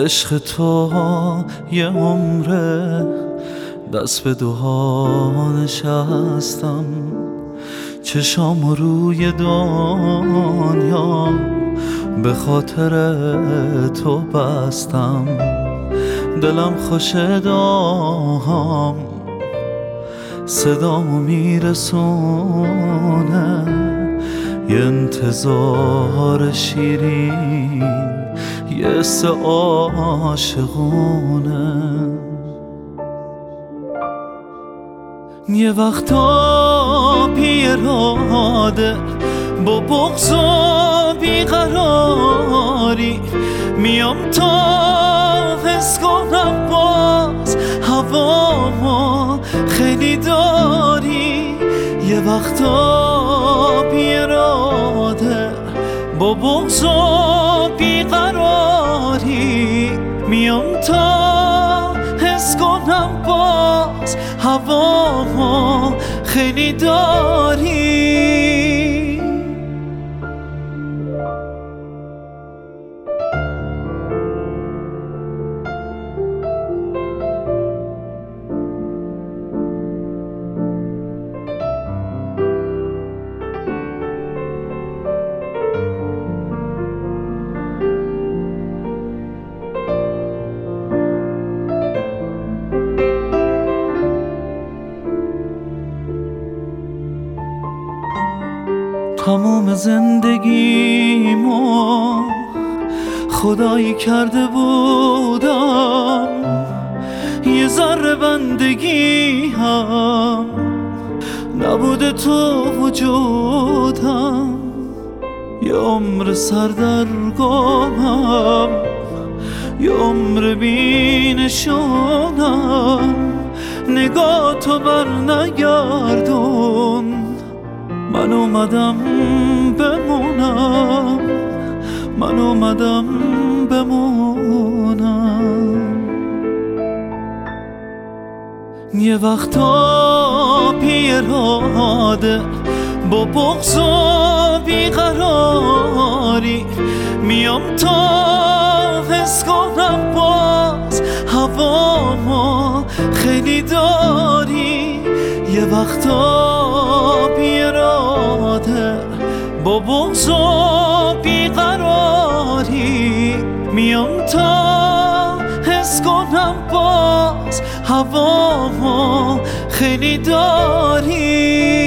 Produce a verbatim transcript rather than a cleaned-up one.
عشق تو یه عمره دست به دوها نشستم، چشام روی دنیا به خاطر تو بستم. دلم خوش دام صدامو میرسونه، یه انتظار شیرین یه حس عاشقونه. یه وقتا بیراده با بغض و بیقراری میام تا حس کنم باز هوا خیلی داری. یه وقتا بیراده با بغض و بیقراری میام تا حس کنم باز هوا خیلی داری. تمام زندگیمو خدایی کرده بودم، یه ذره بندگی هم نبوده تو وجودم. یه عمر سردرگمم، یه عمر بینشونم، نگاه تو بر نگردون. من اومدم بمونم، من اومدم بمونم. یه وقتا بیراده با بغض و بیقراری میام تا حس کنم باز هوا خیلی داری. یه وقتا بیراده با بغض و بیقراری میام تا حس کنم باز هوا خیلی داری.